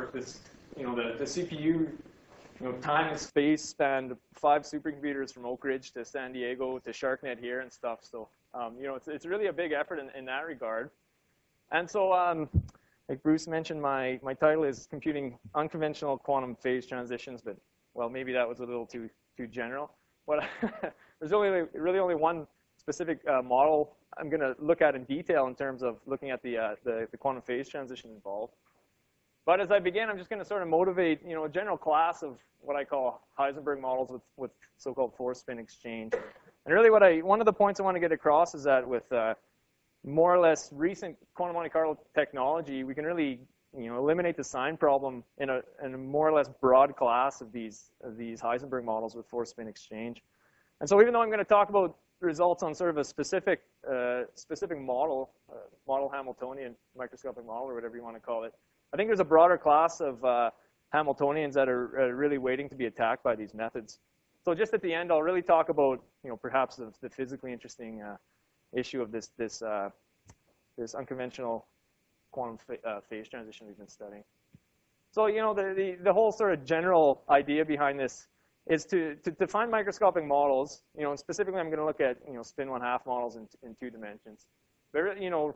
work. This, the CPU, time and space spanned 5 supercomputers from Oak Ridge to San Diego to SharkNet here and stuff. So, it's really a big effort in that regard. And so, like Bruce mentioned, my title is Computing Unconventional Quantum Phase Transitions, but, well, maybe that was a little too general. But there's really only one specific model I'm going to look at in detail in terms of looking at the quantum phase transition involved. But as I begin, I'm just going to sort of motivate, a general class of what I call Heisenberg models with so-called force-spin exchange. And really one of the points I want to get across is that with more or less recent quantum Monte Carlo technology, we can really, eliminate the sign problem in a more or less broad class of these Heisenberg models with force-spin exchange. And so even though I'm going to talk about results on sort of a specific model, model Hamiltonian microscopic model, or whatever you want to call it, I think there's a broader class of Hamiltonians that are really waiting to be attacked by these methods. So just at the end, I'll really talk about, perhaps the physically interesting issue of this unconventional quantum phase transition we've been studying. So, the whole sort of general idea behind this is to define microscopic models, and specifically I'm going to look at, spin 1/2 models in 2 dimensions. But,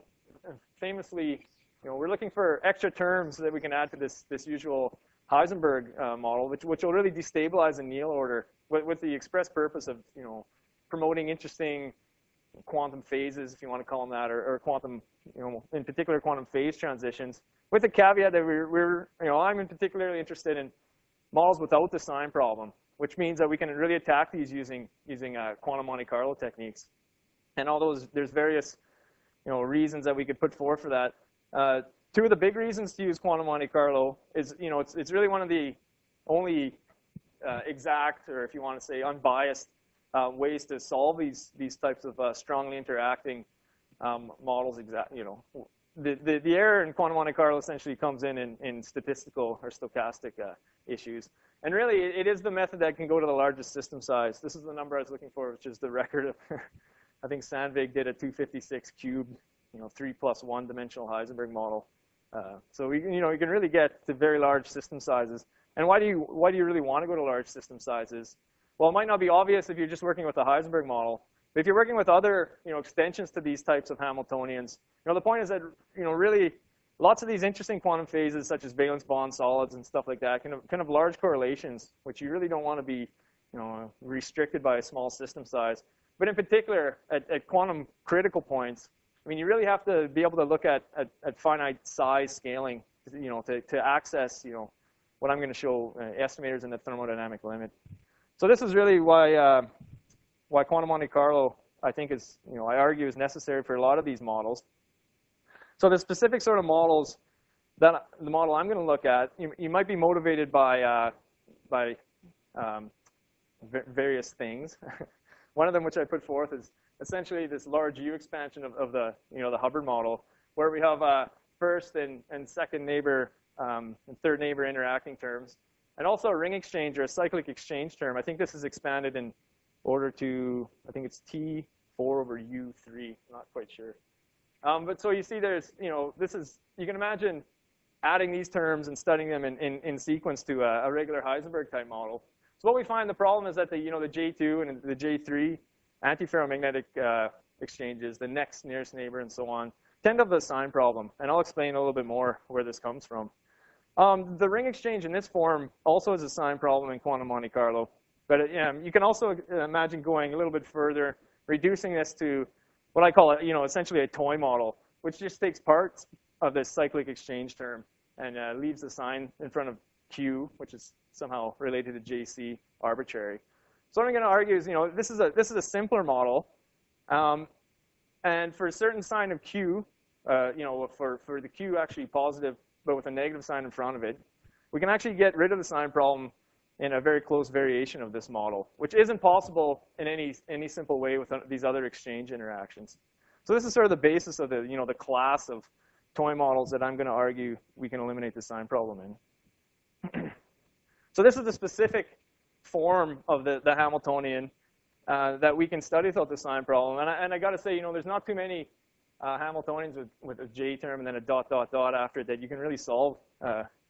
famously, we're looking for extra terms that we can add to this usual Heisenberg model, which will really destabilize the Néel order with the express purpose of, promoting interesting quantum phases, if you want to call them that, or quantum, in particular quantum phase transitions, with the caveat that I'm particularly interested in models without the sign problem, which means that we can really attack these using quantum Monte Carlo techniques. And although there's various, reasons that we could put forth for that, 2 of the big reasons to use quantum Monte Carlo is, it's really one of the only exact, or if you want to say unbiased, ways to solve these types of strongly interacting models. The error in quantum Monte Carlo essentially comes in statistical or stochastic issues. And really, it is the method that can go to the largest system size. This is the number I was looking for, which is the record of, I think Sandvig did a 256 cubed, 3+1 dimensional Heisenberg model. So you can really get to very large system sizes. And why do you really want to go to large system sizes? Well, it might not be obvious if you're just working with a Heisenberg model, but if you're working with other extensions to these types of Hamiltonians, the point is that really lots of these interesting quantum phases, such as valence bond solids and stuff like that, can have large correlations, which you really don't want to be restricted by a small system size. But in particular, at quantum critical points, I mean, you really have to be able to look at finite size scaling, to access, what I'm going to show estimators in the thermodynamic limit. So this is really why quantum Monte Carlo, I think, is, I argue, is necessary for a lot of these models. So the specific sort of models that the model I'm going to look at, you might be motivated by various things. One of them, which I put forth, is essentially this large U expansion of the the Hubbard model, where we have first and second neighbor and third neighbor interacting terms, and also a ring exchange or a cyclic exchange term. I think this is expanded in order to, I think it's T4 over U3. Not quite sure. But so you see, there's this is, you can imagine adding these terms and studying them in sequence to a regular Heisenberg type model. So what we find, the problem is that the the J2 and the J3 antiferromagnetic exchanges, the next nearest neighbor and so on, tend to have the sign problem. And I'll explain a little bit more where this comes from. The ring exchange in this form also has a sign problem in quantum Monte Carlo. But you can also imagine going a little bit further, reducing this to what I call essentially a toy model, which just takes parts of this cyclic exchange term and leaves the sign in front of Q, which is somehow related to JC, arbitrary. So what I'm going to argue is, this is a simpler model, and for a certain sign of Q, for the Q actually positive, but with a negative sign in front of it, we can actually get rid of the sign problem in a very close variation of this model, which isn't possible in any simple way with these other exchange interactions. So this is sort of the basis of the class of toy models that I'm going to argue we can eliminate the sign problem in. So this is the specific form of the Hamiltonian that we can study without the sign problem. And I got to say, there's not too many Hamiltonians with a J term and then a ... after it that you can really solve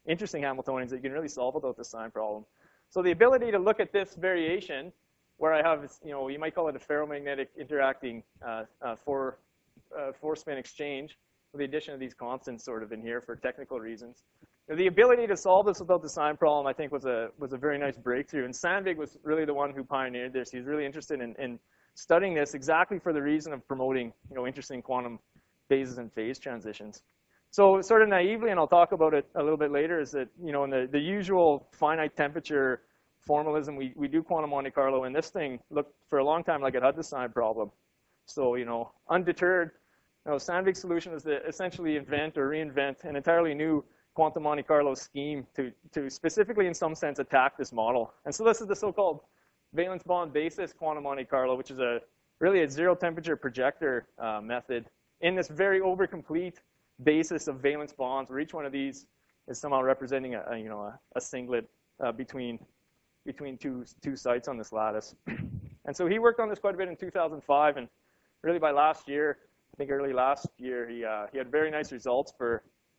interesting Hamiltonians that you can really solve without the sign problem. So the ability to look at this variation, where I have, you might call it a ferromagnetic interacting four-spin exchange, with the addition of these constants sort of in here for technical reasons. The ability to solve this without the sign problem, I think, was a very nice breakthrough. And Sandvik was really the one who pioneered this. He was really interested in studying this exactly for the reason of promoting, interesting quantum phases and phase transitions. So sort of naively, and I'll talk about it a little bit later, is that, in the usual finite temperature formalism, we do quantum Monte Carlo, and this thing looked for a long time like it had the sign problem. So, undeterred, Sandvik's solution was to essentially invent or reinvent an entirely new quantum Monte Carlo scheme to specifically, in some sense, attack this model. And so this is the so-called valence bond basis quantum Monte Carlo, which is really a zero temperature projector method in this very overcomplete basis of valence bonds, where each one of these is somehow representing a singlet between two sites on this lattice. And so he worked on this quite a bit in 2005, and really by last year, I think early last year, he had very nice results for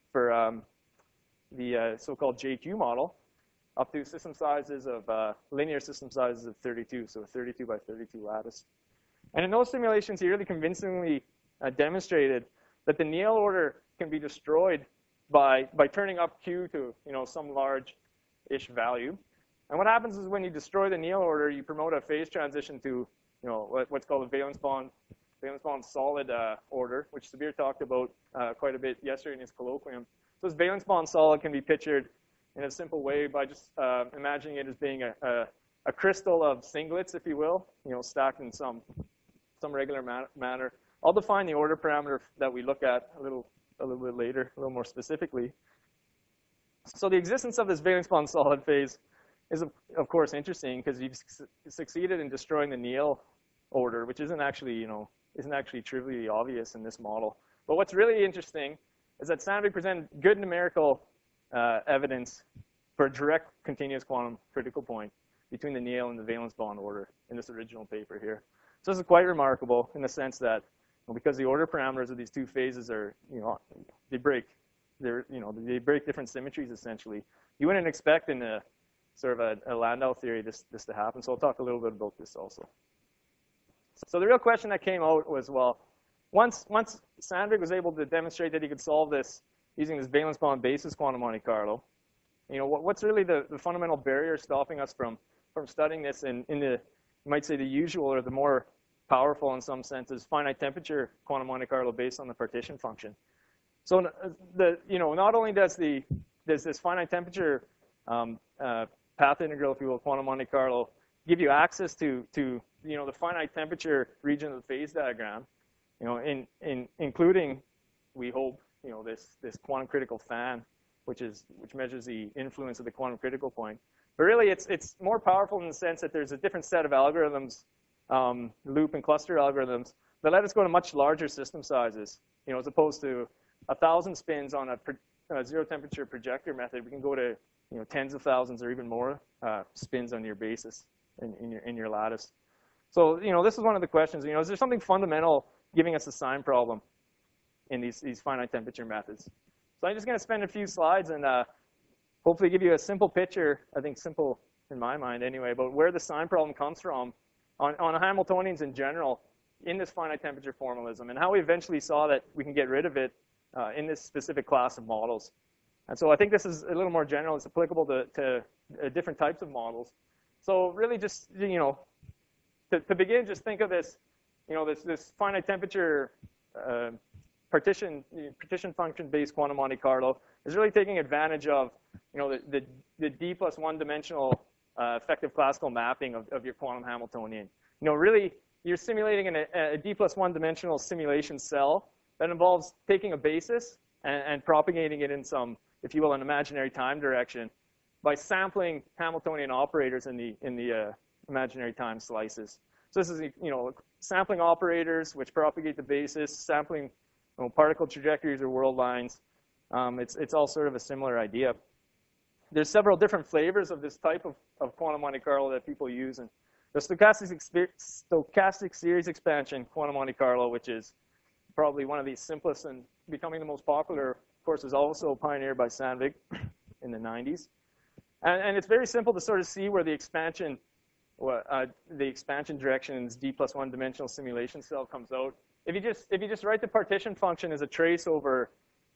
the so-called JQ model, up to system sizes of linear system sizes of 32, so a 32 by 32 lattice. And in those simulations, he really convincingly demonstrated that the Néel order can be destroyed by turning up Q to some large-ish value. And what happens is when you destroy the Néel order, you promote a phase transition to what's called a valence bond solid order, which Sabir talked about quite a bit yesterday in his colloquium. So this valence bond solid can be pictured in a simple way by just imagining it as being a crystal of singlets, if you will, stacked in some regular manner. I'll define the order parameter that we look at a little bit later, a little more specifically. So the existence of this valence bond solid phase is, of course, interesting because you've succeeded in destroying the Néel order, which isn't actually trivially obvious in this model. But what's really interesting is that Sandvik presented good numerical evidence for a direct continuous quantum critical point between the Néel and the valence bond order in this original paper here. So this is quite remarkable in the sense that because the order parameters of these two phases are, they break different symmetries essentially. You wouldn't expect in a sort of a Landau theory this to happen. So I'll talk a little bit about this also. So the real question that came out was, well, once Sandvik was able to demonstrate that he could solve this using this valence bond basis quantum Monte Carlo, what's really the fundamental barrier stopping us from studying this in the, you might say, the usual or the more powerful in some senses finite temperature quantum Monte Carlo based on the partition function. So not only does this finite temperature path integral, if you will, quantum Monte Carlo give you access to the finite temperature region of the phase diagram, including, we hope, this quantum critical fan, which measures the influence of the quantum critical point. But really, it's more powerful in the sense that there's a different set of algorithms, loop and cluster algorithms, that let us go to much larger system sizes. As opposed to 1,000 spins on a zero temperature projector method, we can go to tens of thousands or even more spins on your basis in your lattice. So this is one of the questions. Is there something fundamental giving us a sign problem in these finite temperature methods? So I'm just going to spend a few slides and hopefully give you a simple picture, I think simple in my mind anyway, about where the sign problem comes from on Hamiltonians in general in this finite temperature formalism, and how we eventually saw that we can get rid of it in this specific class of models. And so I think this is a little more general. It's applicable to different types of models. So really just, to begin, just think of this, this finite temperature partition function-based quantum Monte Carlo is really taking advantage of, the D plus one dimensional effective classical mapping of your quantum Hamiltonian. Really, you're simulating a D plus one dimensional simulation cell that involves taking a basis and propagating it in some, if you will, an imaginary time direction by sampling Hamiltonian operators in the imaginary time slices. So this is, sampling operators which propagate the basis, sampling particle trajectories or world lines. It's all sort of a similar idea. There's several different flavors of this type of quantum Monte Carlo that people use. And the stochastic series expansion quantum Monte Carlo, which is probably one of the simplest and becoming the most popular, of course, is also pioneered by Sandvik in the 90s. And it's very simple to sort of see where the expansion direction in this D+1 dimensional simulation cell comes out. If you just write the partition function as a trace over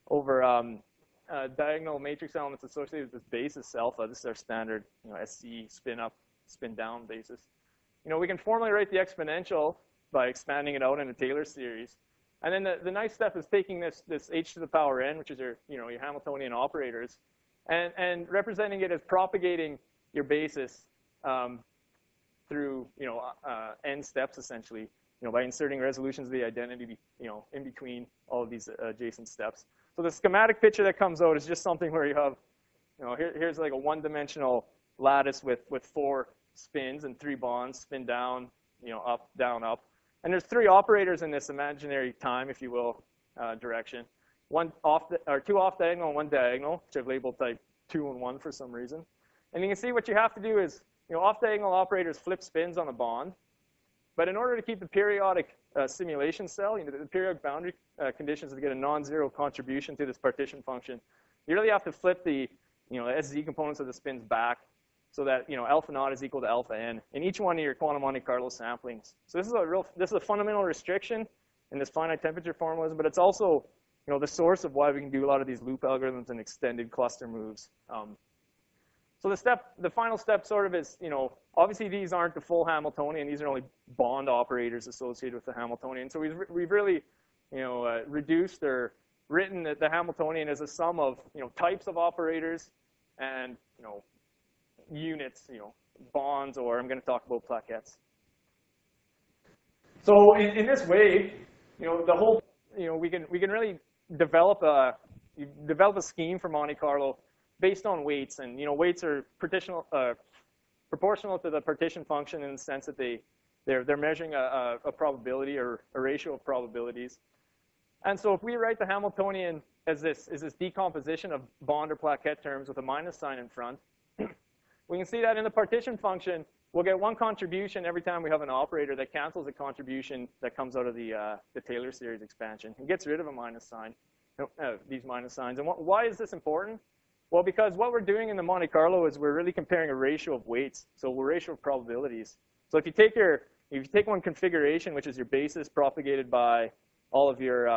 diagonal matrix elements associated with this basis alpha, this is our standard SC spin up, spin down basis. We can formally write the exponential by expanding it out in a Taylor series. And then the nice step is taking this h to the power n, which is your Hamiltonian operators, and representing it as propagating your basis through n steps essentially, by inserting resolutions of the identity in between all of these adjacent steps. So the schematic picture that comes out is just something where you have, here's like a one-dimensional lattice with 4 spins and 3 bonds, spin down, up, down, up. And there's 3 operators in this imaginary time, if you will, direction. 2 off diagonal and 1 diagonal, which I've labeled type 2 and 1 for some reason. And you can see what you have to do is, off diagonal operators flip spins on a bond. But in order to keep the periodic simulation cell, the periodic boundary conditions to get a non-zero contribution to this partition function, you really have to flip the SZ components of the spins back so that alpha naught is equal to alpha n in each one of your quantum Monte Carlo samplings. So this is a fundamental restriction in this finite temperature formalism, but it's also the source of why we can do a lot of these loop algorithms and extended cluster moves. So the final step sort of is, obviously these aren't the full Hamiltonian. These are only bond operators associated with the Hamiltonian. So we've really, reduced or written the Hamiltonian as a sum of, types of operators and, units, bonds, or I'm going to talk about plaquettes. So in this way, the whole, we can really develop a scheme for Monte Carlo based on weights, and weights are proportional to the partition function in the sense that they're measuring a probability or a ratio of probabilities. And so if we write the Hamiltonian as this decomposition of bond or plaquette terms with a minus sign in front, we can see that in the partition function we'll get 1 contribution every time we have an operator that cancels a contribution that comes out of the Taylor series expansion. It gets rid of a minus sign, these minus signs. And why is this important? Well, because what we're doing in the Monte Carlo is we're really comparing a ratio of weights, so a ratio of probabilities. So if you take one configuration, which is your basis propagated by all of your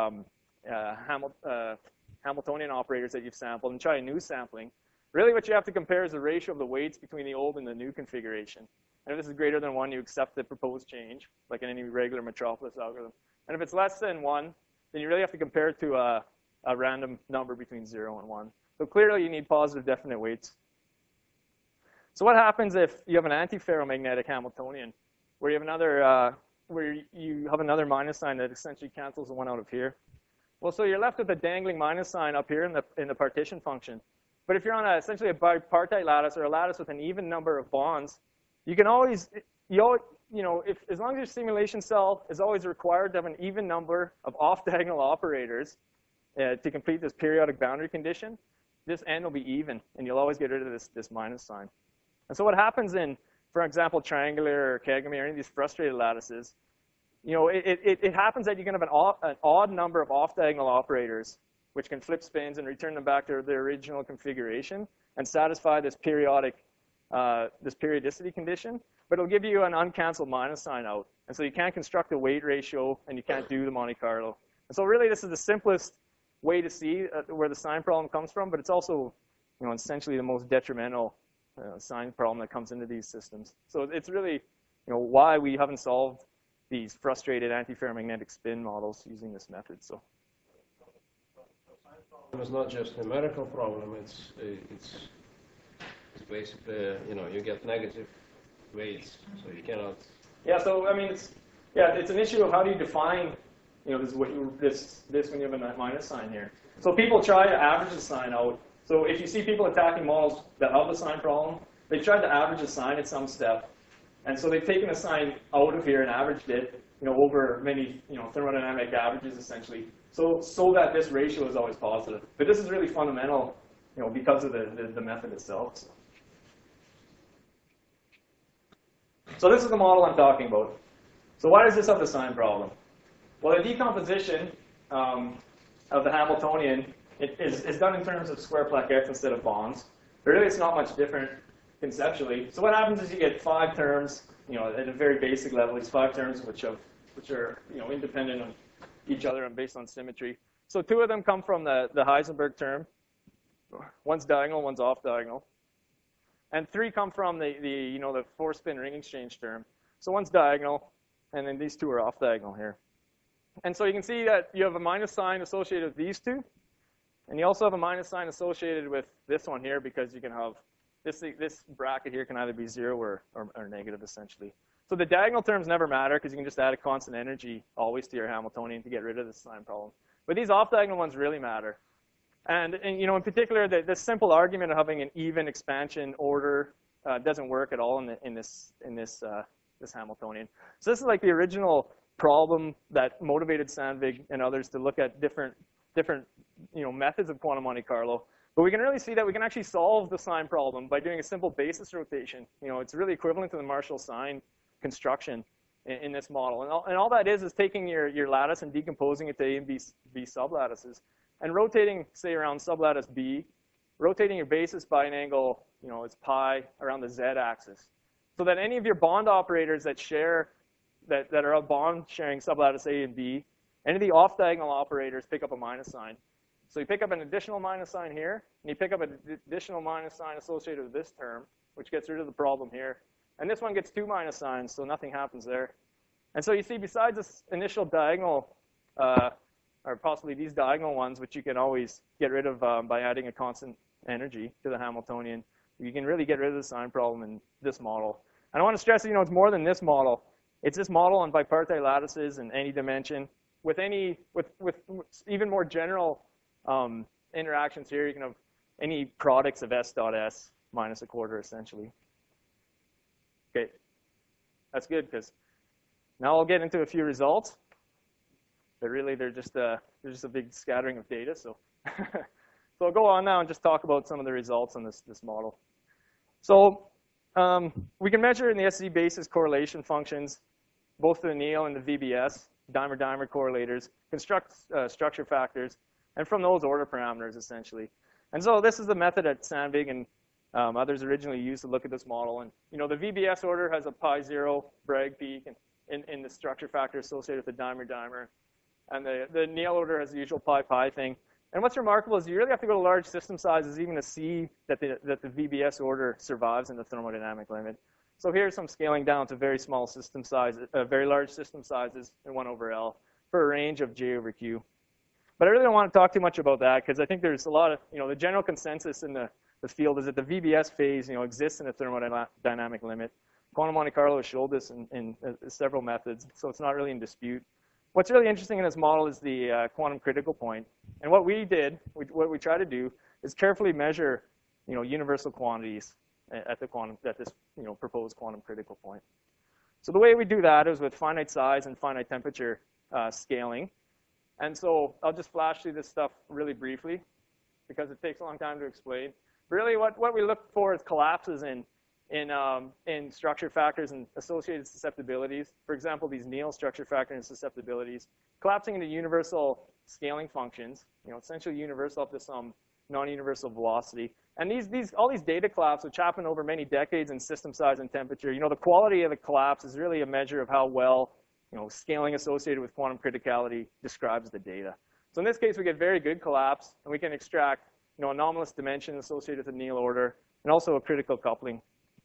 Hamiltonian operators that you've sampled, and try a new sampling, really what you have to compare is the ratio of the weights between the old and the new configuration. And if this is greater than 1, you accept the proposed change, like in any regular Metropolis algorithm. And if it's less than 1, then you really have to compare it to a random number between 0 and 1. So clearly, you need positive definite weights. So what happens if you have an antiferromagnetic Hamiltonian, where you have another minus sign that essentially cancels the one out of here? Well, so you're left with a dangling minus sign up here in the partition function. But if you're on essentially a bipartite lattice or a lattice with an even number of bonds, you can always, as long as your simulation cell is always required to have an even number of off-diagonal operators to complete this periodic boundary condition, this n will be even, and you'll always get rid of this minus sign. And so what happens in, for example, triangular or Kagami or any of these frustrated lattices, it happens that you can have an odd number of off-diagonal operators which can flip spins and return them back to their original configuration and satisfy this periodicity condition, but it'll give you an uncanceled minus sign out. And so you can't construct a weight ratio, and you can't do the Monte Carlo. And so really, this is the simplest way to see where the sign problem comes from, but it's also, essentially the most detrimental sign problem that comes into these systems. So it's really, why we haven't solved these frustrated antiferromagnetic spin models using this method. So it's not just a numerical problem. It's basically, you get negative weights, so you cannot. Yeah. So I mean, it's an issue of how do you define. This when you have a minus sign here. So people try to average the sign out. So if you see people attacking models that have the sign problem, they tried to average the sign at some step. And so they've taken a sign out of here and averaged it, over many, thermodynamic averages essentially, so that this ratio is always positive. But this is really fundamental, because of the method itself. So this is the model I'm talking about. So why does this have the sign problem? Well, the decomposition of the Hamiltonian is done in terms of square plaquettes instead of bonds. But really, it's not much different conceptually. So what happens is you get 5 terms, at a very basic level, these 5 terms which are independent of each other and based on symmetry. So 2 of them come from the Heisenberg term. One's diagonal, one's off diagonal. And 3 come from the 4-spin ring exchange term. So one's diagonal, and then these 2 are off diagonal here. And so you can see that you have a minus sign associated with these 2. And you also have a minus sign associated with this one here, because you can have this bracket here can either be 0 or negative, essentially. So the diagonal terms never matter, because you can just add a constant energy always to your Hamiltonian to get rid of this sign problem. But these off-diagonal ones really matter. And in particular, the simple argument of having an even expansion order doesn't work at all in this Hamiltonian. So this is like the original problem that motivated Sandvig and others to look at different methods of quantum Monte Carlo. But we can really see that we can actually solve the sign problem by doing a simple basis rotation. It's really equivalent to the Marshall sign construction in this model. And all that is taking your lattice and decomposing it to A and B sublattices, and rotating, say, around sublattice B, rotating your basis by an angle, it's pi around the z-axis, so that any of your bond operators that are a bond sharing sublattice A and B, any of the off-diagonal operators pick up a minus sign. So you pick up an additional minus sign here, and you pick up an additional minus sign associated with this term, which gets rid of the problem here. And this one gets 2 minus signs, so nothing happens there. And so you see, besides this initial diagonal, or possibly these diagonal ones, which you can always get rid of by adding a constant energy to the Hamiltonian, you can really get rid of the sign problem in this model. And I want to stress that, it's more than this model. It's this model on bipartite lattices in any dimension. With even more general interactions here, you can have any products of S dot S minus a quarter, essentially. Okay, that's good, because now I'll get into a few results. But really, they're just a big scattering of data. So, so I'll go on now and just talk about some of the results on this model. So we can measure in the SZ basis correlation functions, both the Néel and the VBS, dimer-dimer correlators, construct structure factors, and from those order parameters, essentially. And so this is the method that Sandvig and others originally used to look at this model. And the VBS order has a pi 0 Bragg peak in the structure factor associated with the dimer-dimer. And the Néel order has the usual pi-pi thing. And what's remarkable is you really have to go to large system sizes even to see that the VBS order survives in the thermodynamic limit. So here's some scaling down to very small system sizes, very large system sizes in 1 over L for a range of J over Q. But I really don't want to talk too much about that, because I think there's a lot of, the general consensus in the field is that the VBS phase, exists in the thermodynamic limit. Quantum Monte Carlo has showed this in several methods, so it's not really in dispute. What's really interesting in this model is the quantum critical point. And what we try to do is carefully measure, universal quantities at this proposed quantum critical point. So the way we do that is with finite size and finite temperature scaling. And so I'll just flash through this stuff really briefly, because it takes a long time to explain. Really, what we look for is collapses in structure factors and associated susceptibilities. For example, these Néel structure factor and susceptibilities, collapsing into universal scaling functions, essentially universal up to some non-universal velocity. And all these data collapses, which happen over many decades in system size and temperature, the quality of the collapse is really a measure of how well, scaling associated with quantum criticality describes the data. So in this case, we get very good collapse, and we can extract, anomalous dimension associated with the Néel order, and also a critical coupling.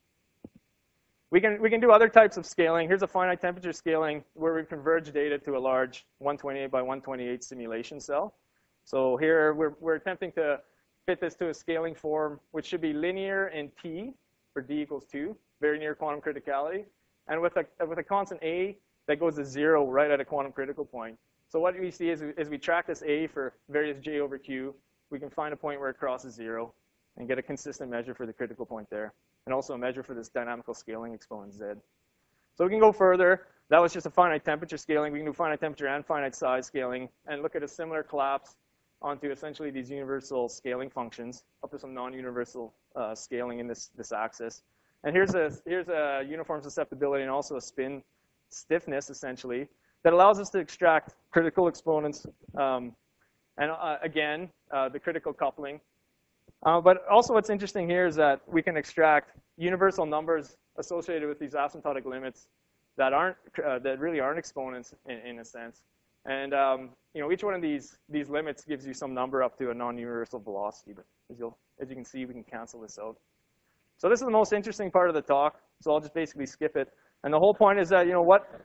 We can do other types of scaling. Here's a finite temperature scaling where we converge data to a large 128 by 128 simulation cell. So here we're attempting to fit this to a scaling form, which should be linear in T for D equals 2, very near quantum criticality, and with a constant A that goes to 0 right at a quantum critical point. So what we see is we track this A for various J over Q. We can find a point where it crosses 0 and get a consistent measure for the critical point there, and also a measure for this dynamical scaling exponent Z. So we can go further. That was just a finite temperature scaling. We can do finite temperature and finite size scaling and look at a similar collapse onto essentially these universal scaling functions up to some non-universal scaling in this axis. And here's a uniform susceptibility and also a spin stiffness, essentially, that allows us to extract critical exponents. And again, the critical coupling But also what's interesting here is that we can extract universal numbers associated with these asymptotic limits that really aren't exponents in a sense. And each one of these limits gives you some number up to a non-universal velocity. But as you can see, we can cancel this out. So this is the most interesting part of the talk. So I'll just basically skip it. And the whole point is that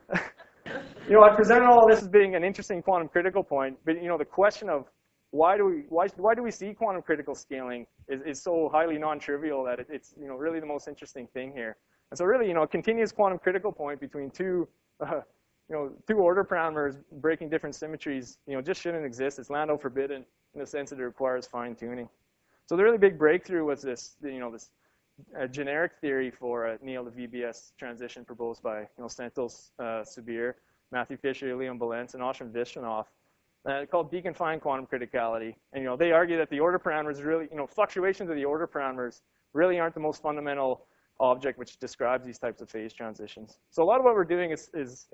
I presented all of this as being an interesting quantum critical point. But the question of why do we see quantum critical scaling is so highly non-trivial that it's really the most interesting thing here. And so really, a continuous quantum critical point between two order parameters breaking different symmetries, just shouldn't exist. It's Landau forbidden in the sense that it requires fine tuning. So the really big breakthrough was this generic theory for a Néel to VBS transition proposed by Sentos Subir, Matthew Fisher, Leon Balents, and Ashwin Vishwanath, called deconfined quantum criticality. And they argue that the order parameters really, fluctuations of the order parameters really aren't the most fundamental object which describes these types of phase transitions. So a lot of what we're doing is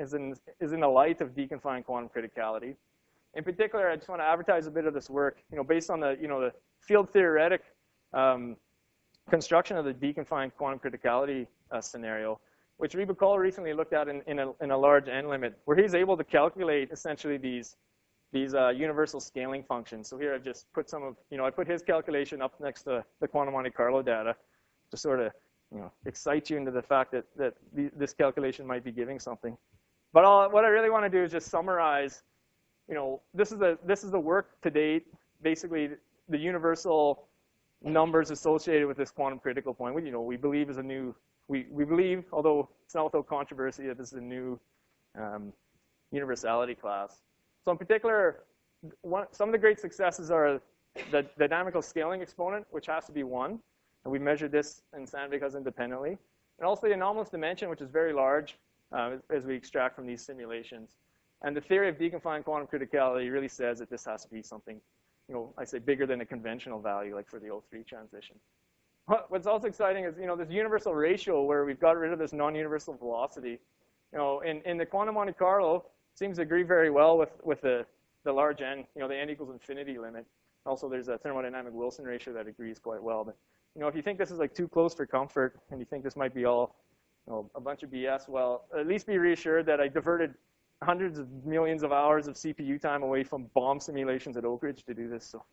in the light of deconfined quantum criticality. In particular, I just want to advertise a bit of this work, based on the field theoretic construction of the deconfined quantum criticality scenario, which Ribicol recently looked at in a large N limit, where he's able to calculate essentially these universal scaling functions. So here I've just put I put his calculation up next to the quantum Monte Carlo data to sort of excite you into the fact that this calculation might be giving something. But what I really want to do is just summarize, this is the work to date, basically the universal numbers associated with this quantum critical point. We believe is a new, we believe, although it's not without controversy, that this is a new universality class. So in particular, some of the great successes are the dynamical scaling exponent, which has to be 1. And we measured this in Sandvik independently. And also the anomalous dimension, which is very large as we extract from these simulations. And the theory of deconfined quantum criticality really says that this has to be something, I say bigger than a conventional value, like for the O3 transition. What's also exciting is, this universal ratio where we've got rid of this non-universal velocity. In the quantum Monte Carlo, seems to agree very well with the large N, the N equals infinity limit. Also, there's a thermodynamic Wilson ratio that agrees quite well. But if you think this is like too close for comfort, and you think this might be all a bunch of BS, well, at least be reassured that I diverted hundreds of millions of hours of CPU time away from bomb simulations at Oak Ridge to do this. So,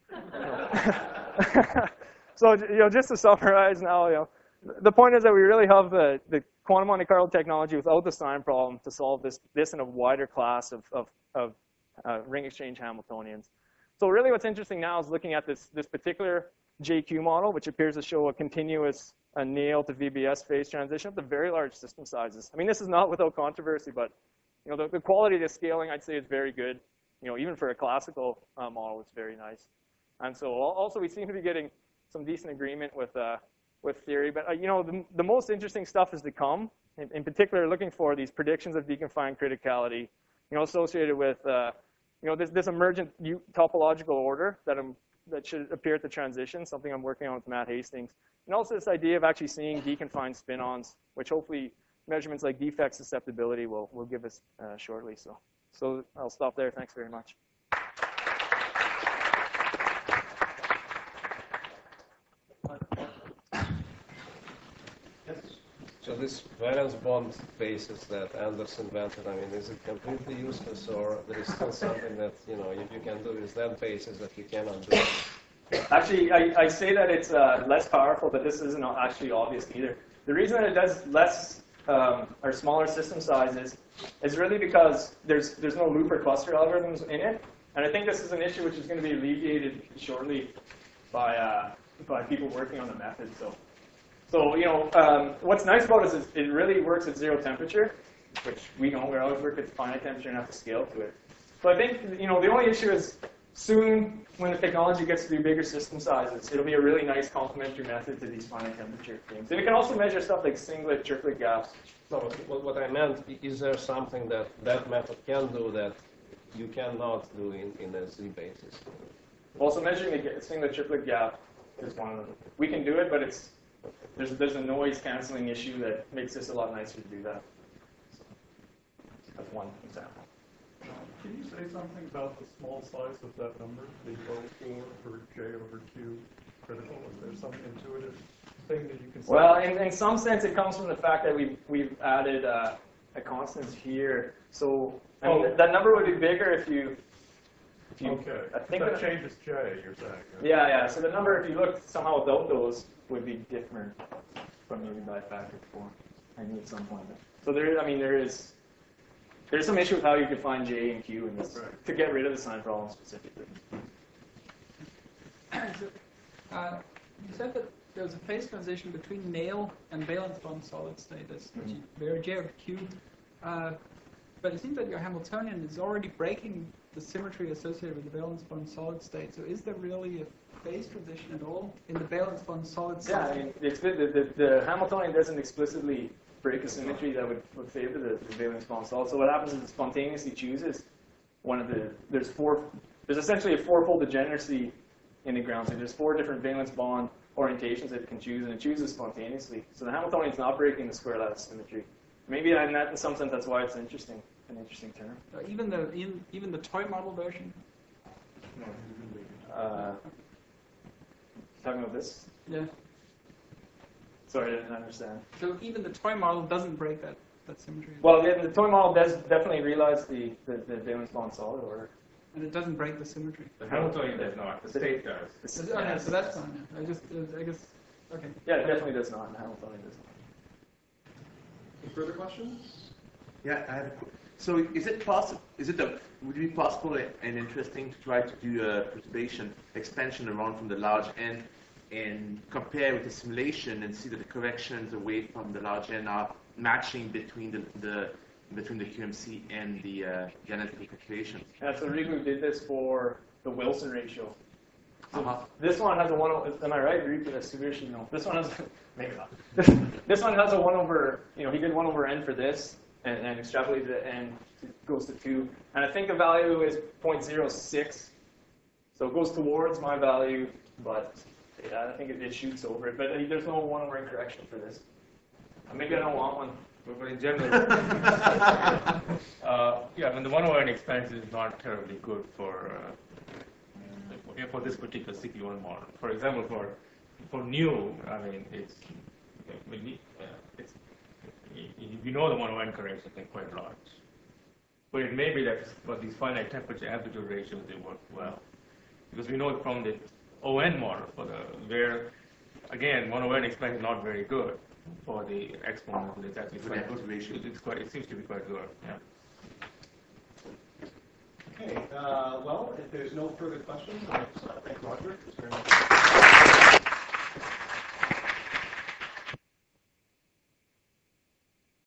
so just to summarize now, the point is that we really have the quantum Monte Carlo technology without the sign problem to solve this in a wider class of ring exchange Hamiltonians. So really what's interesting now is looking at this particular JQ model, which appears to show a continuous Néel to VBS phase transition at the very large system sizes. I mean, this is not without controversy, but the quality of the scaling, I'd say, is very good. Even for a classical model, it's very nice. And so also we seem to be getting some decent agreement with theory. But the most interesting stuff is to come. In particular, looking for these predictions of deconfined criticality, associated with this emergent topological order that should appear at the transition, something I'm working on with Matt Hastings. And also this idea of actually seeing deconfined spin-ons, which hopefully measurements like defect susceptibility will give us shortly. So I'll stop there. Thanks very much. So this valence bond basis that Anders invented, I mean, is it completely useless, or there is still something that, if you can do this that basis that you cannot do? Actually, I say that it's less powerful, but this isn't actually obvious either. The reason that it does less or smaller system sizes is really because there's no loop or cluster algorithms in it. And I think this is an issue which is going to be alleviated shortly by people working on the method. So what's nice about it is it really works at 0 temperature, which we always work at finite temperature and have to scale to it. So I think the only issue is soon when the technology gets to do bigger system sizes, it'll be a really nice complementary method to these finite temperature things. And it can also measure stuff like singlet, triplet gaps. No, what I meant, is there something that method can do that you cannot do in a Z basis? Also measuring the singlet triplet gap is one of them. We can do it, but there's a noise canceling issue that makes this a lot nicer to do that. So that's one example. Can you say something about the small size of that number, the L4 for J over Q? critical? Is there some intuitive thing that you can say? Well, in some sense, it comes from the fact that we've added a constant here. So I mean, that number would be bigger if you Okay. I think that changes J, you're saying. Right? Yeah. So the number, if you look somehow without those, would be different from maybe by a factor of 4. I think at some point. So there's some issue with how you define J and Q in this to get rid of the sign problem specifically. You said that there's a phase transition between Néel and valence bond solid state as where J over Q. But it seems that your Hamiltonian is already breaking the symmetry associated with the valence bond solid state. So is there really a phase transition at all in the valence bond solid state? Yeah, I mean, it's good. The Hamiltonian doesn't explicitly break a symmetry that would favor the valence bond solid. So what happens is it spontaneously chooses one of the. There's essentially a fourfold degeneracy in the ground. So there's 4 different valence bond orientations that it can choose, and it chooses spontaneously. So the Hamiltonian is not breaking the square lattice symmetry. Maybe in some sense that's why it's interesting. An interesting term. Even the toy model version. Talking about this? Yeah. Sorry, I didn't understand. So even the toy model doesn't break that symmetry. Well, the toy model does definitely realize the valence bond solid order. And it doesn't break the symmetry. The Hamiltonian does not. The state does. Okay, so that's fine. Yeah. I guess. Okay. Yeah, it definitely does not. The Hamiltonian does not. Any further questions? Yeah, I have. So is it possible? Would it be possible and interesting to try to do a perturbation expansion around from the large n and compare with the simulation and see that the corrections away from the large n are matching between the QMC and the analytical calculations? Yeah, so Riku did this for the Wilson ratio. So this one has a 1 over, am I right? Riku, that's Subishi, no. This one has, maybe not. This one has a 1 over, he did 1 over n for this, and extrapolated it, and it goes to 2. And I think the value is 0.06. So it goes towards my value, but I think it shoots over it. But there's no 1 over n correction for this. Maybe I don't want one. But in general, yeah, I mean, the 1 over n expansion is not terribly good for this particular CP1 model. For example, for new, I mean, you know the 1 over n corrections are quite large. But it may be that for these finite temperature amplitude ratios, they work well. Because we know it from the ON model, where, again, 1 over n expansion is not very good for the exponent, but it's actually quite good ratio. It seems to be quite good. Yeah. Okay. Well, if there's no further questions, I'd like to thank Roger.